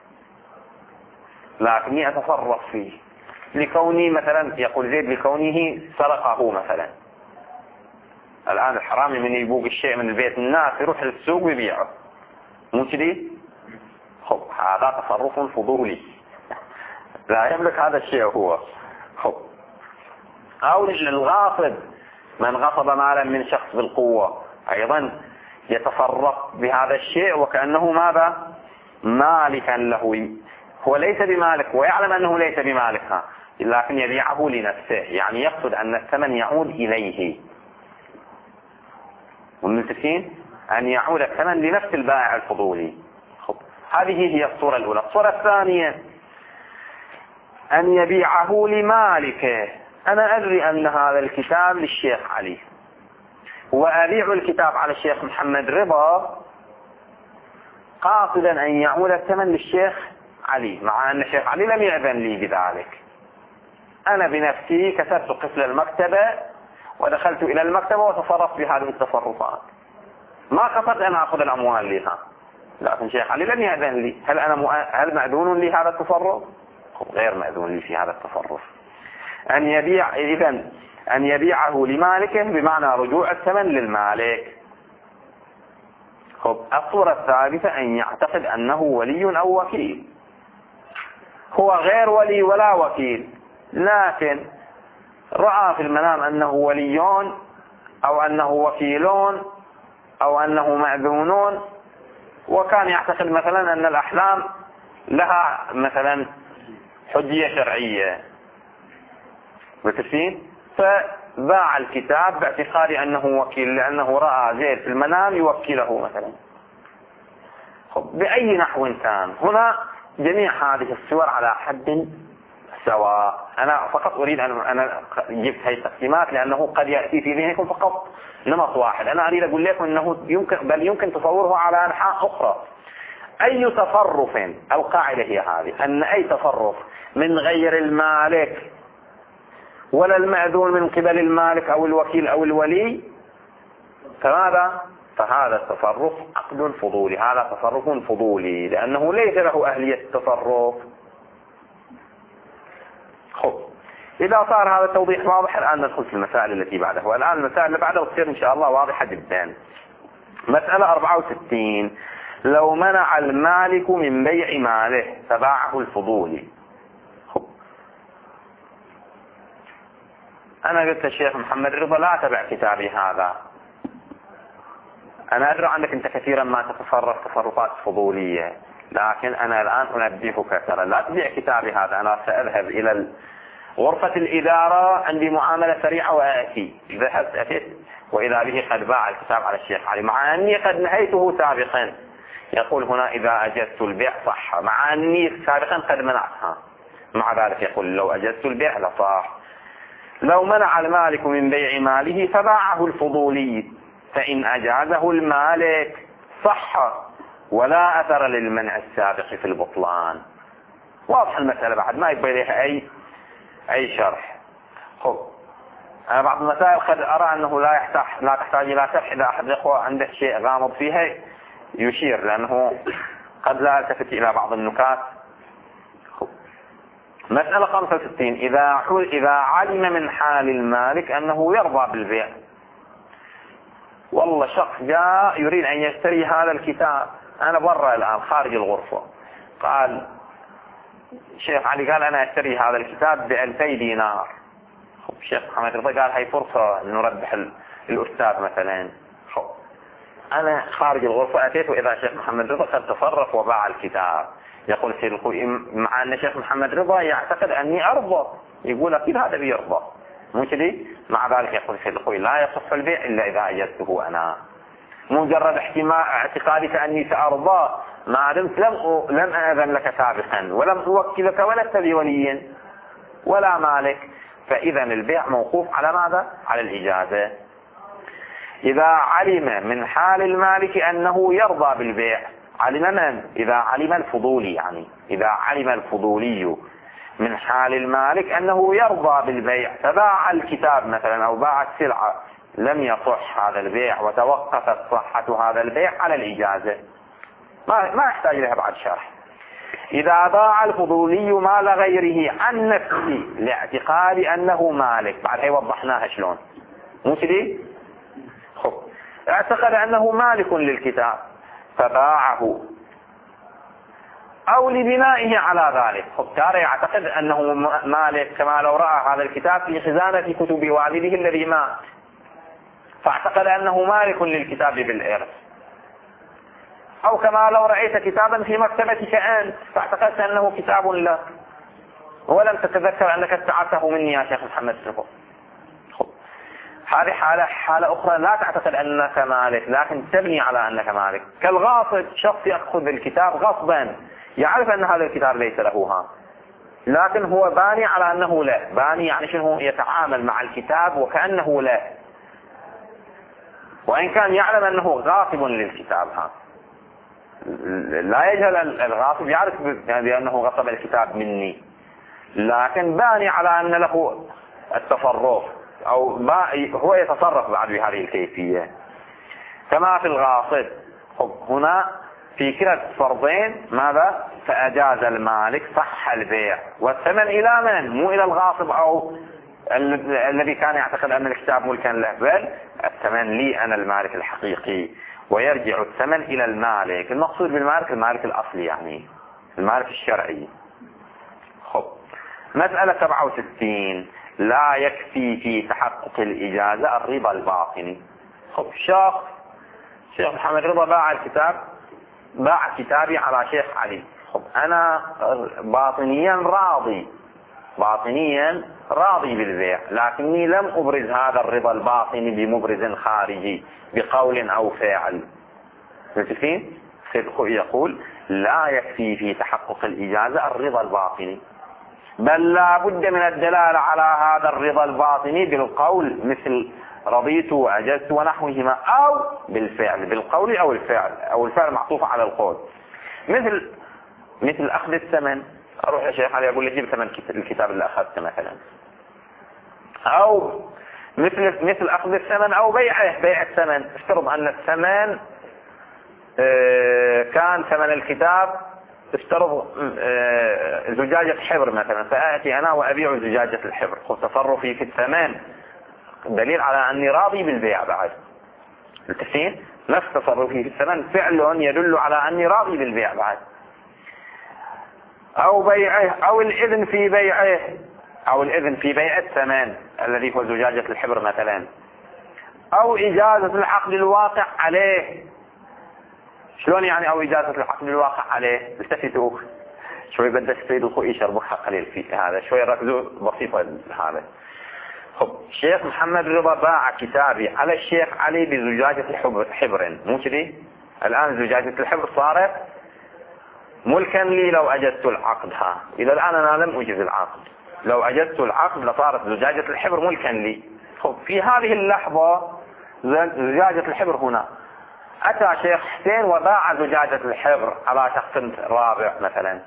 لكني أتصرف فيه لكوني مثلا، يقول زيد لكونه سرقه مثلا. الآن الحرامي من يبوق الشيء من البيت الناس يروح للسوق ويبيعه، مو كذي؟ خب، هذا تصرف فضولي لا يملك هذا الشيء هو. خب، أو الغاصب، من غصب مالا من شخص بالقوة أيضا يتصرف بهذا الشيء وكأنه ماذا؟ مالكا له. هو ليس بمالك ويعلم أنه ليس بمالكها لكن يبيعه لنفسه، يعني يقصد أن الثمن يعود إليه. ومتفقين أن يعود الثمن لنفس البائع الفضولي. خب، هذه هي الصورة الأولى. الصورة الثانية أن يبيعه لمالكه. أنا أدري أن هذا الكتاب للشيخ علي وأبيع الكتاب على الشيخ محمد رضا قاصدا أن يعود الثمن للشيخ علي، مع أن الشيخ علي لم يأذن لي بذلك. أنا بنفسي كسرت قفل المكتبة ودخلت إلى المكتبة وتصرفت بهذه التصرفات، ما قصدت أن أخذ الأموال لها، لكن الشيخ علي لم يأذن لي. هل مأذون لي هذا التصرف؟ غير مأذون لي في هذا التصرف. أن يبيعه لمالكه بمعنى رجوع الثمن للمالك. خب، الصورة الثالثة أن يعتقد أنه ولي أو وكيل. هو غير ولي ولا وكيل لكن رأى في المنام أنه وليون أو أنه وكيلون أو أنه مأذونون، وكان يعتقد مثلا أن الأحلام لها مثلا حجية شرعية متفقين، فباع الكتاب باعتقاد أنه وكيل لأنه رأى زيد في المنام يوكله مثلا. بأي نحو كان، هنا جميع هذه الصور على حد سواء. أنا فقط أريد أن جبت هذه التقسيمات لأنه قد يأتي في ذهنكم فقط نمط واحد. أنا أريد أقول لكم أنه يمكن تصوره على أنحاء أخرى. أي تصرف، القاعدة هي هذه، أن أي تصرف من غير المالك ولا المأذون من قبل المالك أو الوكيل أو الولي فهذا التصرف عقد فضولي، هذا تصرف فضولي لأنه ليس له أهلية التصرف. خب، إذا صار هذا التوضيح واضح الآن ندخل في المسائل التي بعدها، والآن المسائل اللي بعدها تصير إن شاء الله واضحة جدا. مسألة 64، لو منع المالك من بيع ماله فباعه الفضولي. أنا قلت الشيخ محمد رضا لا تبع كتابي هذا، أنا أدري عنك أنت كثيرا ما تتصرف تصرفات فضولية، لكن أنا الآن أنبهك ترى لا تبيع كتابي هذا. أنا سأذهب إلى غرفة الإدارة، عندي معاملة سريعة وآتي. ذهبت أتيت وإذا به قد باع الكتاب على الشيخ علي، مع أني قد نهيته سابقا. يقول هنا إذا أجزت البيع صح، مع أني سابقا قد منعتها، مع ذلك يقول لو أجزت البيع لصح. لو منع المالك من بيع ماله فباعه الفضولي فإن أجازه المالك صح ولا أثر للمنع السابق في البطلان. واضح المسألة بعد ما يبقى لها أي شرح. خب، أنا بعض المسائل قد أرى أنه لا تحتاج إلى شرح. إذا أحد الأخوة عنده شيء غامض فيها يشير، لأنه قد لا التفت إلى بعض النكات. مسألة 65. إذا علم من حال المالك أنه يرضى بالبيع. والله شخص جاء يريد أن يشتري هذا الكتاب، أنا برا الآن خارج الغرفة، قال الشيخ علي قال أنا أشتري هذا الكتاب ب2000 دينار. الشيخ محمد رضا قال هاي فرصة نربح الأستاذ مثلا. أنا خارج الغرفة أتيت وإذا الشيخ محمد رضا قد تصرف وباع الكتاب. يقول سيد الخوي مع أن الشيخ محمد رضا يعتقد أني أرضى، يقول أكيد هذا بيرضى مو كذي. مع ذلك يقول سيد الخوي لا يصح البيع إلا إذا أجزته أنا، مجرد اعتقادي كأني سأرضى ما دمت لم أذن لك سابقا ولم أوكلك ولست بولي ولا مالك، فإذا البيع موقوف على ماذا؟ على الإجازة. إذا علم من حال المالك أنه يرضى بالبيع، علم من؟ إذا علم الفضولي، يعني إذا علم الفضولي من حال المالك أنه يرضى بالبيع فباع الكتاب مثلا أو باع السلعة، لم يصح هذا البيع وتوقفت صحة هذا البيع على الإجازة، ما يحتاج لها بعد شرح. إذا باع الفضولي مال غيره عن نفسه لاعتقاد أنه مالك، بعد هي وضحناها شلون مو كذي. اعتقد أنه مالك للكتاب فباعه أو لبنائه على ذلك. كان يعتقد أنه مالك كما لو رأى هذا الكتاب في خزانة كتب والده الذي مات، فاعتقد أنه مالك للكتاب بالإرث. أو كما لو رأيت كتابا في مكتبتك أنت فاعتقدت أنه كتاب لك ولم تتذكر أنك استعرته مني يا شيخ محمد سلفو. هذه حالة أخرى، لا تعتقد أنك مالك لكن تبني على أنك مالك. كالغاصب، شخص يأخذ الكتاب غصبا، يعرف أن هذا الكتاب ليس له لكن هو باني على أنه لا، باني يعني شنو؟ يتعامل مع الكتاب وكأنه لا، وإن كان يعلم أنه غاصب للكتاب. لا يجهل الغاصب، يعرف بأنه غصب الكتاب مني، لكن باني على أن له التصرف أو هو يتصرف بعد بهذه الكيفية كما في الغاصب. هنا في كلا الفرضين ماذا؟ فأجاز المالك صح البيع، والثمن إلى من؟ مو إلى الغاصب أو الذي كان يعتقد أن الكتاب ملكا له، بل الثمن لي أنا المالك الحقيقي، ويرجع الثمن إلى المالك. المقصود بالمالك المالك الأصلي، يعني المالك الشرعي. مسألة 67. لا يكفي في تحقق الإجازة الرضا الباطني. شيخ محمد رضا باع الكتاب، باع كتابي على شيخ علي. أنا باطنيا راضي بالبيع، لكني لم أبرز هذا الرضا الباطني بمبرز خارجي بقول أو فعل. متفقين؟ يقول لا يكفي في تحقق الإجازة الرضا الباطني، بل لا بد من الدلالة على هذا الرضا الباطني بالقول مثل رضيت وأجزت ونحوهما، أو بالفعل بالقول أو الفعل معطوف على القول، مثل أخذ الثمن. أروح يا شيخ علي أقول لك جيب ثمن الكتاب اللي أخذته مثلا، أو مثل أخذ الثمن أو بيع الثمن. افترض أن الثمن كان ثمن الكتاب افترض زجاجة حبر مثلا، فآتي أنا وأبيع زجاجة الحبر. تصرفي في الثمن دليل على أني راضي بالبيع بعد. متفقين؟ نفس تصرفي في الثمن فعل يدل على أني راضي بالبيع بعد. أو بيعه، أو الإذن في بيعه، أو الإذن في بيع الثمن الذي هو زجاجة الحبر مثلا، أو إجازة العقد الواقع عليه. شلون يعني أو إجازة العقد الواقع عليه؟ التفتوا شوي، بدأ السيد الخوئي يشربها قليل في هذا، شوي ركزوا بسيطة هذا. الشيخ محمد رضا باع كتابي على الشيخ علي بزجاجة حبر، مو كذي؟ الآن زجاجة الحبر صارت ملكا لي لو أجزت العقد. إذا الآن أنا لم أجز العقد، لو أجزت العقد لصارت زجاجة الحبر ملكا لي. في هذه اللحظة زجاجة الحبر هنا أتى شيخ حسين وباع زجاجة الحبر على شخص رابع مثلا،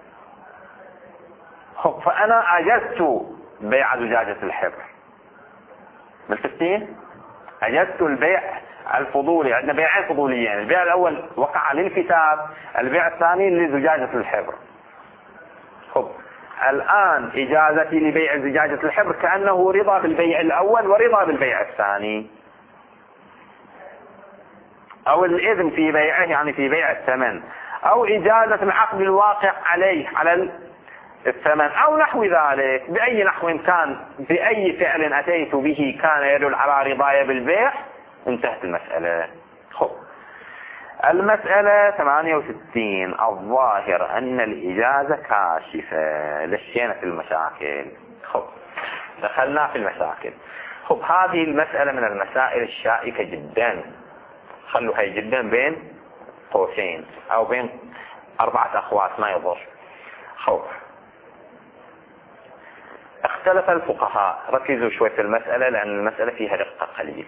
فأنا أجزت بيع زجاجة الحبر. ملتفتين؟ أجزت البيع الفضولي. عندنا بيعين فضوليين، البيع الأول وقع للكتاب، البيع الثاني لزجاجة الحبر. الآن إجازتي لبيع زجاجة الحبر كأنه رضا بالبيع الأول ورضا بالبيع الثاني، أو الإذن في بيعه يعني في بيع الثمن، أو إجازة العقد الواقع عليه على الثمن أو نحو ذلك. بأي نحو كان، بأي فعل أتيت به كان يدل على رضايا بالبيع، انتهت المسألة. خب المسألة 68. الظاهر أن الإجازة كاشفة. دشينا في المشاكل. خب دخلنا في المشاكل. خب هذه المسألة من المسائل الشائكة جدا، خلوها جدا بين قوسين أو بين 4 أخوات ما يضر. خب اختلف الفقهاء، ركزوا شوي في المسألة لأن المسألة فيها دقة قليل.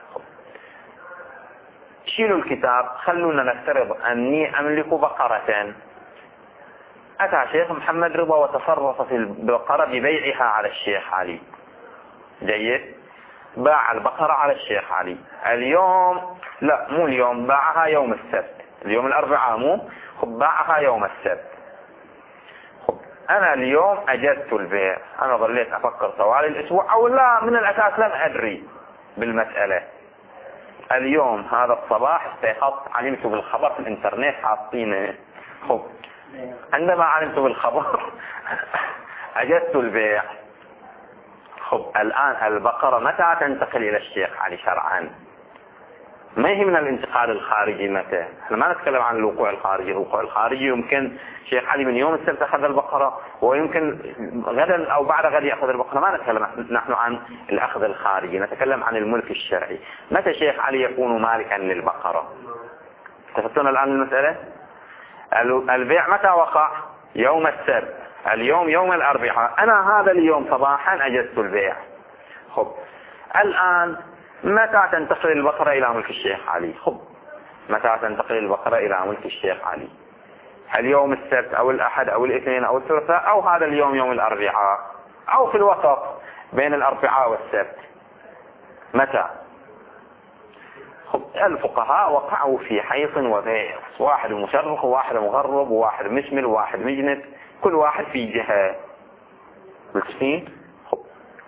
شيلوا الكتاب، خلونا نفترض أني أملك بقرة. أتى شيخ محمد رضا وتصرف في البقرة ببيعها على الشيخ علي. جيد، باع البقرة على الشيخ علي اليوم، لا مو اليوم، باعها يوم السبت، اليوم الأربعاء مو، خب باعها يوم السبت. خب أنا اليوم أجزت البيع، أنا ظليت أفكر طوال الأسبوع أو لا، من الأساس لم أدري بالمسألة. اليوم هذا الصباح استيقظت، علمت بالخبر في الانترنت حاطينه. خب عندما علمت بالخبر أجزت البيع. خب الآن البقرة متى تنتقل إلى الشيخ علي شرعا؟ ما هي من الانتقال الخارجي متى؟ احنا ما نتكلم عن الوقوع الخارجي. الوقوع الخارجي يمكن شيخ علي من يوم السبت أخذ البقرة، ويمكن غدا أو بعد غد يأخذ البقرة. ما نتكلم نحن عن الأخذ الخارجي، نتكلم عن الملك الشرعي. متى شيخ علي يكون مالكا للبقرة؟ تفهمون الآن المسألة؟ البيع متى وقع؟ يوم السبت، اليوم يوم الأربعاء، أنا هذا اليوم صباحا أجزت البيع. خب الآن متى تنتقل البقرة إلى ملك الشيخ علي؟ خب متى تنتقل البقرة إلى ملك الشيخ علي؟ اليوم السبت أو الأحد أو الاثنين أو الثلاثاء أو هذا اليوم يوم الأربعاء أو في الوسط بين الأربعاء والسبت؟ متى؟ خب الفقهاء وقعوا في حيص وبيع، واحد مشرق وواحد مغرب وواحد مشمل وواحد مجند، كل واحد في جهة. مكسين؟ خب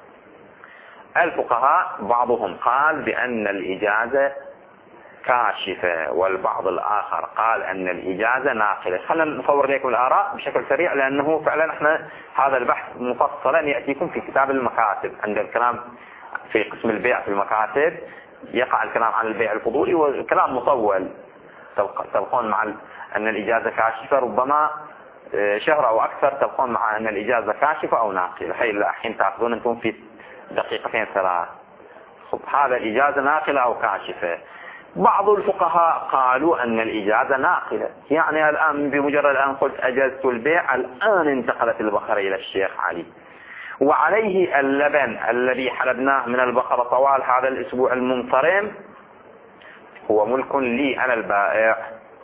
الفقهاء بعضهم قال بأن الإجازة كاشفة، والبعض الآخر قال أن الإجازة ناقلة. خلنا نصور لكم الآراء بشكل سريع، لأنه فعلا احنا هذا البحث مفصلا يأتيكم في كتاب المكاتب. عند الكلام في قسم البيع في المكاتب يقع الكلام عن البيع الفضولي، والكلام مطول تلقون مع أن الإجازة كاشفة ربما شهر أو أكثر، تلقون مع أن الإجازة كاشفة أو ناقلة. الحين تأخذون أنتم في دقيقتين 3. خب هذا الإجازة ناقلة أو كاشفة. بعض الفقهاء قالوا أن الإجازة ناقلة، يعني الآن بمجرد أن قلت أجزت البيع الآن انتقلت البقرة إلى الشيخ علي، وعليه اللبن الذي حلبناه من البقرة طوال هذا الأسبوع المنصرم هو ملك لي أنا البائع.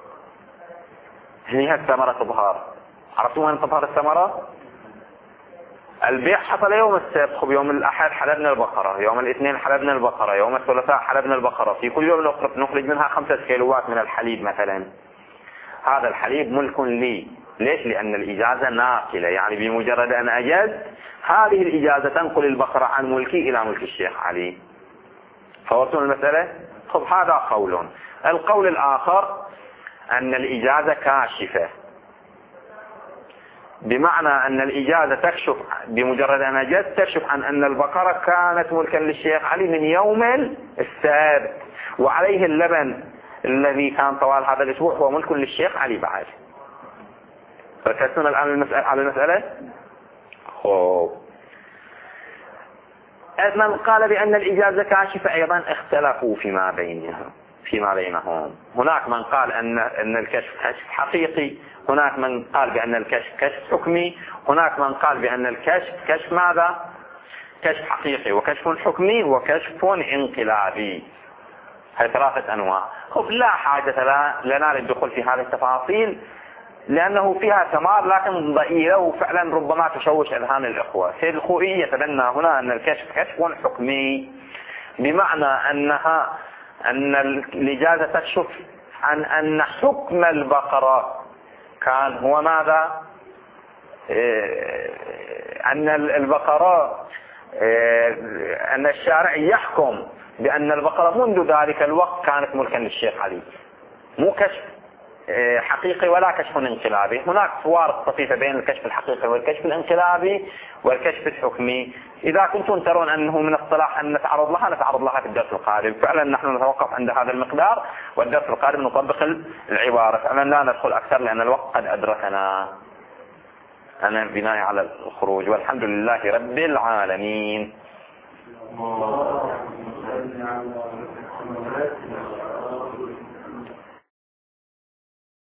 هي الثمرة تظهر. عرفتوا وين تظهر الثمرة؟ البيع حصل يوم السبت، خب يوم الأحد حلبنا البقرة، يوم الاثنين حلبنا البقرة، يوم الثلاثاء حلبنا البقرة، في كل يوم نخرج منها 5 كيلوات من الحليب مثلا. هذا الحليب ملك لي. ليش؟ لأن الإجازة ناقلة، يعني بمجرد أن أجاز هذه الإجازة تنقل البقرة عن ملكي إلى ملك الشيخ علي. فوصلوا المسألة؟ خب هذا قول. القول الآخر أن الإجازة كاشفة، بمعنى أن الإجازة تكشف بمجرد أن أجاز تكشف عن أن البقرة كانت ملكا للشيخ علي من يوم السبت، وعليه اللبن الذي كان طوال هذا الأسبوع هو ملك للشيخ علي بعد. ركزتنا الآن على المسألة؟ من قال بأن الإجازة كاشفة أيضا اختلفوا فيما بينهم. هناك من قال أن الكشف كشف حقيقي، هناك من قال بأن الكشف كشف حكمي، هناك من قال بأن الكشف كشف ماذا؟ كشف حقيقي وكشف حكمي وكشف انقلابي. هذه 3 أنواع. خب لا حاجة لنا للدخول في هذه التفاصيل لأنه فيها ثمار لكن ضئيلة وفعلا ربما تشوش أذهان الإخوة. سيد الخوئي يتبنى هنا أن الكشف كشف حكمي، بمعنى أن الإجازة تكشف عن أن حكم البقرة كان هو ماذا؟ أن البقرة أن الشارع يحكم بأن البقرة منذ ذلك الوقت كانت ملكا للشيخ علي، مو كشف حقيقي ولا كشف انقلابي. هناك فوارق طفيفة بين الكشف الحقيقي والكشف الانقلابي والكشف الحكمي. إذا كنتم ترون أنه من الصلاح أن نتعرض لها في الدرس القادم. فعلا نحن نتوقف عند هذا المقدار، والدرس القادم نطبق العبارة. فعلا لا ندخل أكثر لأن الوقت قد أدركنا. أنا بناء على الخروج، والحمد لله رب العالمين.